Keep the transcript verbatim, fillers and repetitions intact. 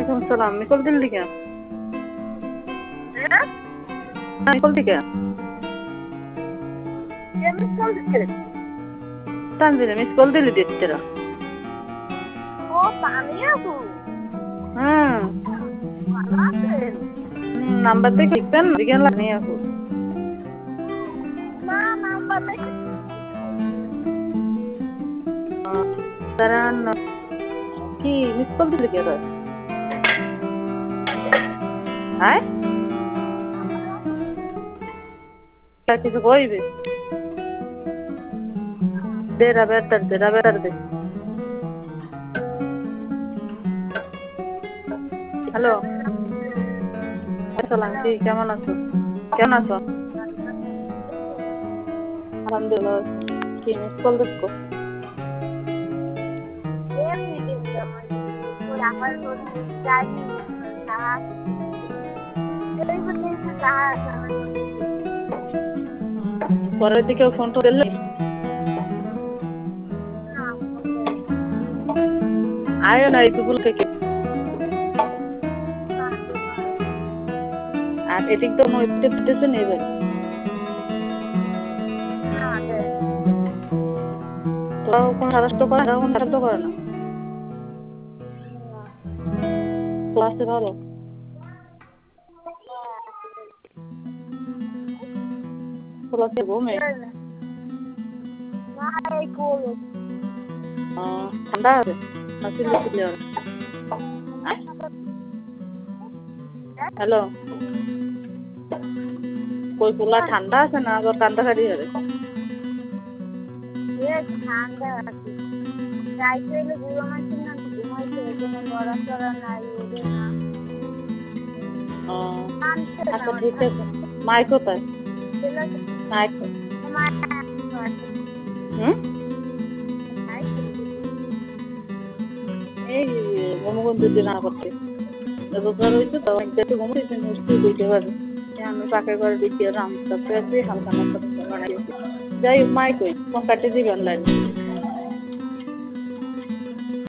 वालेकुम सलाम। निकल दिल क्या? निकल दी क्या? ये मिस कॉल दिखे। तंजीर मिस कॉल दिली दी तेरा। ओ तानिया तू। हाँ। माला से। नंबर देख लिखते हैं दिखने लगनी है आपको। ना नंबर देख। तेरा न की मिस कॉल दिली क्या तो? आए? क्या किसी कोई भी? तेरा बेहतर तेरा बेहतर दे। हेलो। अस्सलाम की क्या मना सो? क्या ना सो? अल्हम्दुलिल्लाह। की मिस कॉल देखो। ये वीडियो में कोई आकर तो जानी कहा। कोई भी नहीं कहा समझ। पर दिखे फोन तो दिल। आयो ना itu bul ke আর এদিক তো নয় এটা দিতেছে নেবে তো কোন সারাস্ত করে না কোন সারাস্ত করে না ক্লাসে ভালো ক্লাসে ঘুমে না এই কোল ঠান্ডা আছে না চিল্লি চিল্লি আর হ্যালো কই পোলা ঠান্ডা আছে না আবার কান্দা কাটি করে এ ঠান্ডা আছে রাইতেলে গুলো মাছ না ঘুমাইছে কোনো নড়াচড়া নাই ওদের না ও আচ্ছা ঠিক আছে মাই কোথায় মাই হুম এই ঘুমগন্ধ দিতে না করতে রোজগার হয়েছে তো একটু ঘুমোইছে মুশকিল দিতে পারে আমি পাকে করে দিচ্ছি রাম তারপরে হালকা নাস্তা বানাইছি যাই মাই কই ফোন কাটে দিবেন লাইন